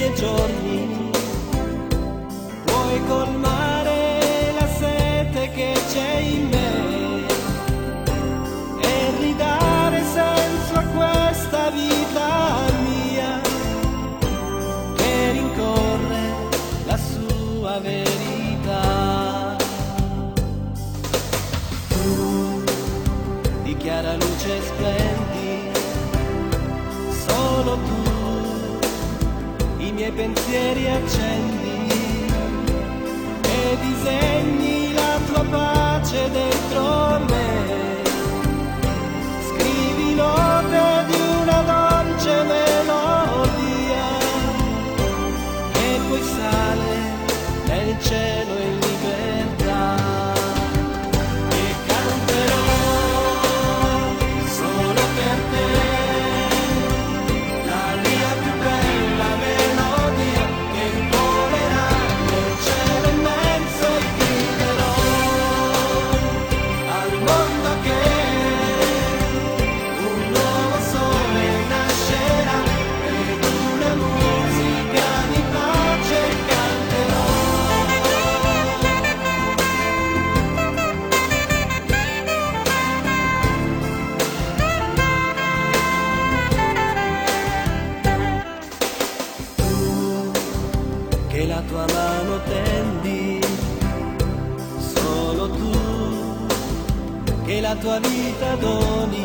miei giorni, puoi colmare la sete che c'è in me e ridare senso a questa vita mia che rincorre la sua verità. Tu di chiara luce splendi, solo tu i miei pensieri accendi e disegni la tua pace dentro me. Scrivi note di una dolce melodia e poi sale nel cielo in libertà. E canterò solo per te la mia più bella melodia che volerà nel cielo immenso e griderò al mondo che un nuovo sole nascerà ed una musica di pace canterò. Che la tua mano tendi, solo tu, che la tua vita doni